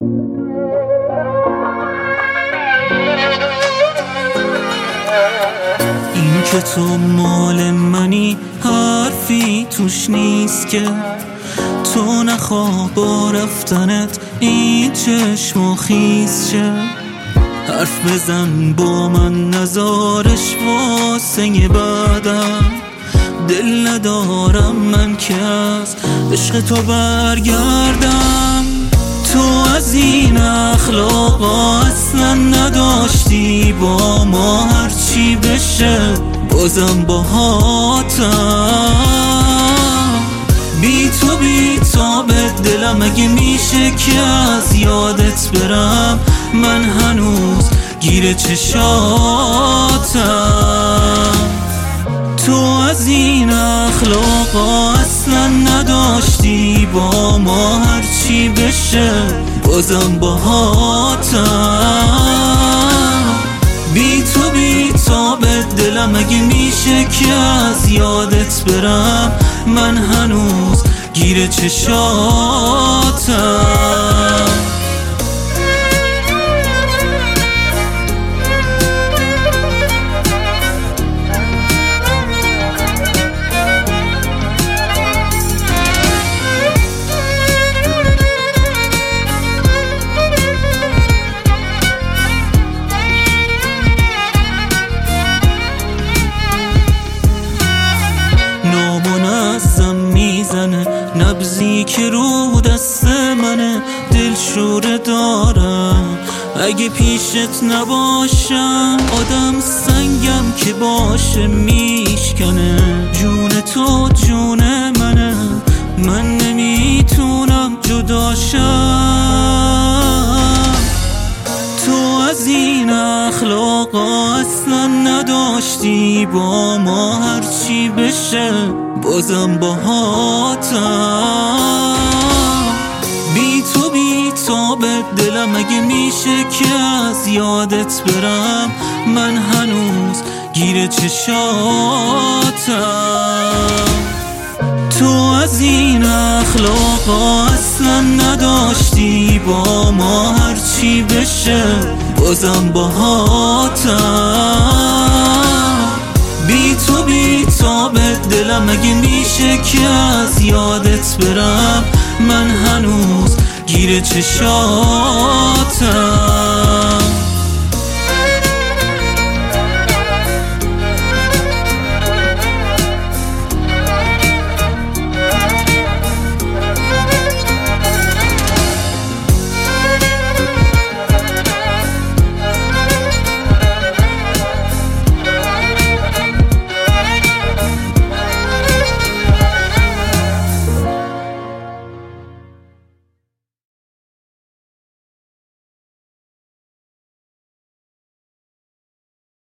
این که تو مال منی حرفی توش نیست که تو نخواه با رفتنت این چشم و خیز شه. حرف بزن با من نزارش واسه بعدم، دل ندارم من که از عشق تو برگردم. تو از این اخلاقا اصلا نداشتی، با ما هرچی بشه بازم باهاتم. بی تو بی تاب دلم اگه میشه که از یادت برم، من هنوز گیر چشاتم. تو از این اخلاقا اصلا نداشتی، با ما هرچی بشه بازم باهاتم. بی تو بی تاب دلم اگه میشه که از یادت برم، من هنوز گیر چشاتم. نبضی که رو دست منه دلشوره دارم، اگه پیشت نباشم آدم سنگم که باشه میشکنه. جون تو جون منه، من نمیتونم جداشم. تو از این اخلاقا اصلا نداشتی، با ما هرچی بشه بازم باهاتم. بی تو بی تاب دلم اگه میشه که از یادت برم، من هنوز گیر چشاتم. تو از این اخلاقا اصلا نداشتی، با ما هرچی بشه بازم باهاتم. بی تو بی تاب دلم اگه میشه که از یادت برم، من هنوز گیر چشاتم.